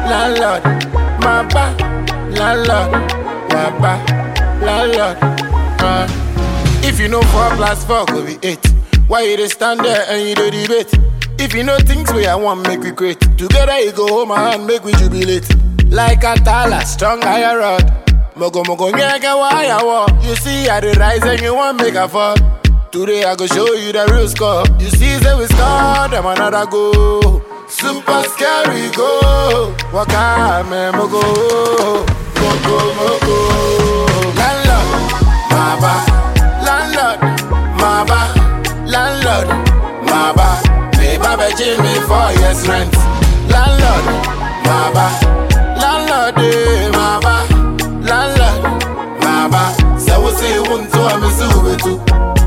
landlord, my ba, landlord, my ba, landlord. If you know 4 plus 4 go be 8, why you dey stand there and you dey debate? If you know things where I want make we great, together you go home and make we jubilate. Like a tala, strong iron rod. Mogo mogo nyega wire walk. You see I dey rise and you want make a fall. Today I go show you the real score. You see say we score, them another go. Super scary go. Waka me mogo, mogo mogo. Landlord, my ba. Landlord, my ba. Landlord, my ba. Pay Baba Jimmy for years rent. Landlord, my ba. Landlord, my ba. Landlord, my ba. So we say one to a misu too.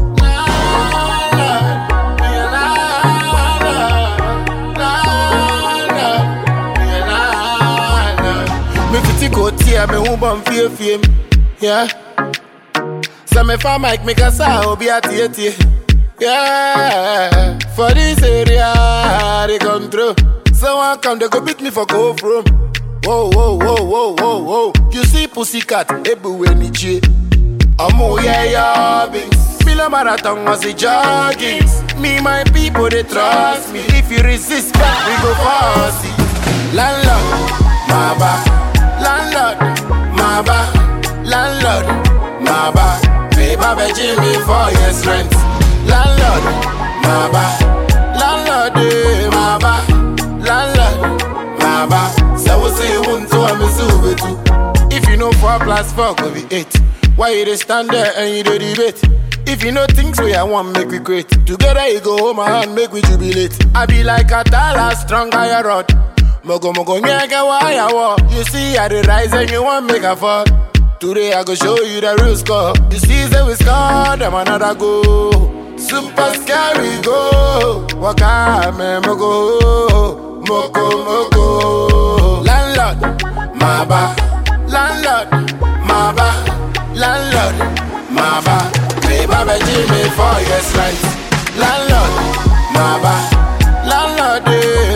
Me fiti go tia me who bum fie yeah. So me fa mic make a sa obi ati yeah. For this area they come through. So one come they go beat me for go from. Whoa whoa whoa whoa whoa whoa. You see pussycat everywhere niche. Omo yeah bings. Mila marathon was a jogging. Me my people they trust me. If you resist back we go fast. Landlord, my ba. Landlord, my ba. Landlord, my ba. Pay Baba Jimmy for years rent. Landlord, my ba. Landlord, my ba. Landlord, my ba. So we say one to a misu too. If you know 4 plus 4 go be 8, why you dey stand there and you dey debate? If you know things where I want make we great, together you go home and make we jubilate. I be like a tala, strong iron rod. Mogo mogo nyega wire walk. You see I dey rise and you want make a fall. Today I go show you the real score. You see say we score, them another go. Super scary go. Waka me mogo, mogo mogo. Landlord, my ba. Landlord, my ba. Landlord, my ba. Pay Baba Jimmy for years rent. Landlord, my ba. Landlord,